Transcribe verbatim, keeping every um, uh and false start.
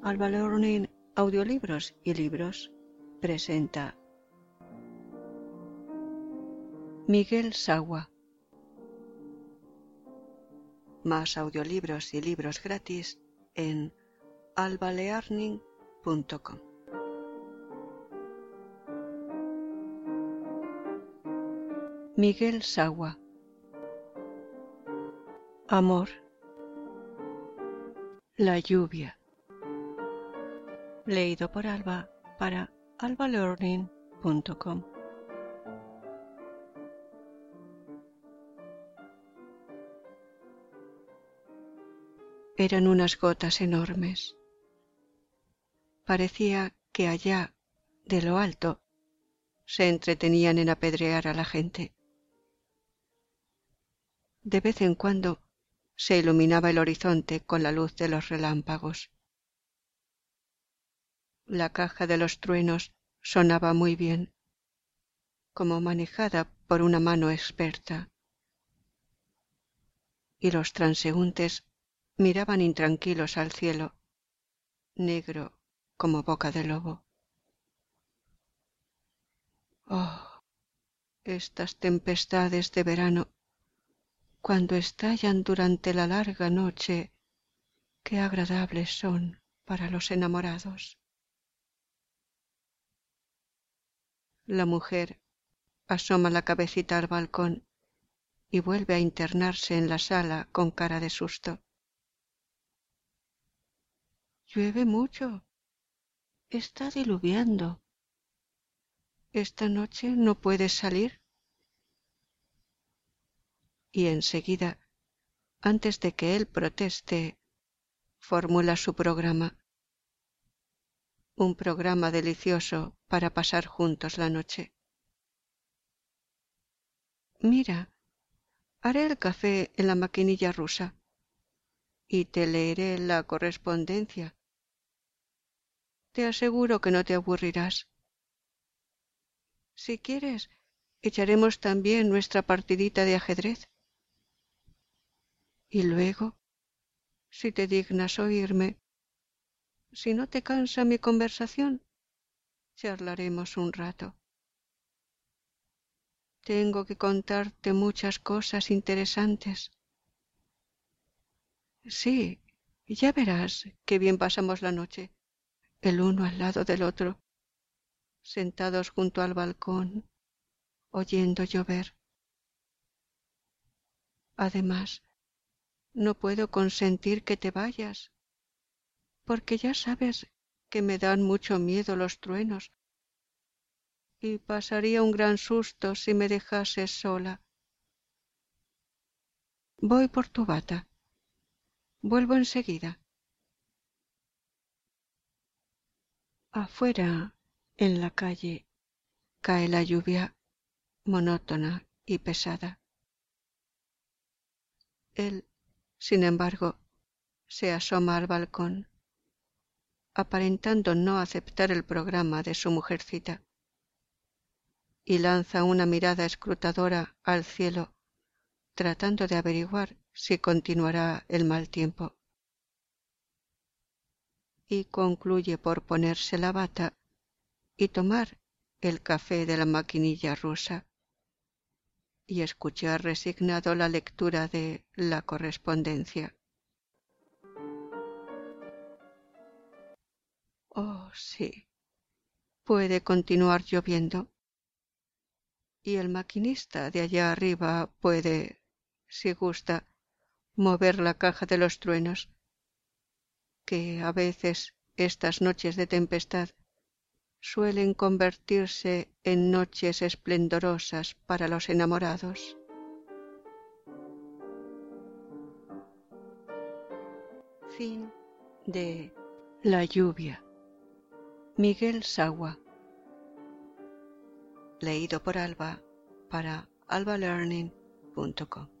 Alba Learning Audiolibros y Libros presenta Miguel Sagua. Más audiolibros y libros gratis en alba learning punto com. Miguel Sagua. Amor. La lluvia. Leído por Alba para alba learning punto com. Eran unas gotas enormes. Parecía que allá, de lo alto, se entretenían en apedrear a la gente. De vez en cuando se iluminaba el horizonte con la luz de los relámpagos. La caja de los truenos sonaba muy bien, como manejada por una mano experta, y los transeúntes miraban intranquilos al cielo, negro como boca de lobo. Oh, estas tempestades de verano, cuando estallan durante la larga noche, qué agradables son para los enamorados. La mujer asoma la cabecita al balcón y vuelve a internarse en la sala con cara de susto. Llueve mucho. Está diluviando. ¿Esta noche no puedes salir? Y enseguida, antes de que él proteste, formula su programa. Un programa delicioso para pasar juntos la noche. Mira, haré el café en la maquinilla rusa y te leeré la correspondencia. Te aseguro que no te aburrirás. Si quieres, echaremos también nuestra partidita de ajedrez. Y luego, si te dignas oírme, si no te cansa mi conversación, charlaremos un rato. Tengo que contarte muchas cosas interesantes. Sí, ya verás qué bien pasamos la noche, el uno al lado del otro, sentados junto al balcón, oyendo llover. Además, no puedo consentir que te vayas, porque ya sabes que me dan mucho miedo los truenos, y pasaría un gran susto si me dejases sola. Voy por tu bata. Vuelvo enseguida. Afuera, en la calle, cae la lluvia monótona y pesada. Él, sin embargo, se asoma al balcón, aparentando no aceptar el programa de su mujercita, y lanza una mirada escrutadora al cielo, tratando de averiguar si continuará el mal tiempo. Y concluye por ponerse la bata y tomar el café de la maquinilla rusa y escuchar resignado la lectura de la correspondencia. Oh, sí, puede continuar lloviendo. Y el maquinista de allá arriba puede, si gusta, mover la caja de los truenos, que a veces estas noches de tempestad suelen convertirse en noches esplendorosas para los enamorados. Fin de La lluvia. Miguel Sagua. Leído por Alba para alba learning punto com.